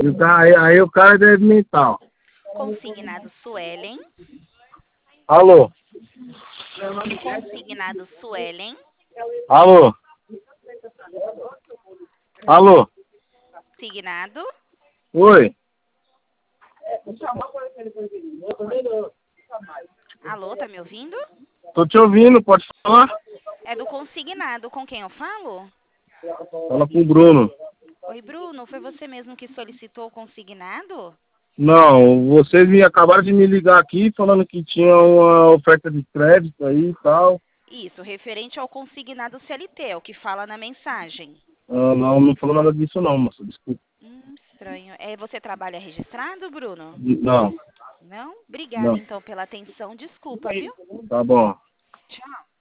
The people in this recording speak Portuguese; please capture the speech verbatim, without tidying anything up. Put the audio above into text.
E o cara, aí, aí o cara é deve mental. Consignado Suelen. Alô? Consignado Suelen. Alô? Alô? Signado. Oi? Alô, tá me ouvindo? Tô te ouvindo, pode falar? É do consignado. Com quem eu falo? Fala com o Bruno. Oi, Bruno. Foi você mesmo que solicitou o consignado? Não, vocês me acabaram de me ligar aqui falando que tinha uma oferta de crédito aí e tal. Isso, referente ao consignado C L T, é o que fala na mensagem. Ah, não, não falou nada disso não, moça, desculpa. Hum, estranho. É, você trabalha registrado, Bruno? Não, Não? Obrigada, não. então, pela atenção. Desculpa, viu? Tá bom. Tchau.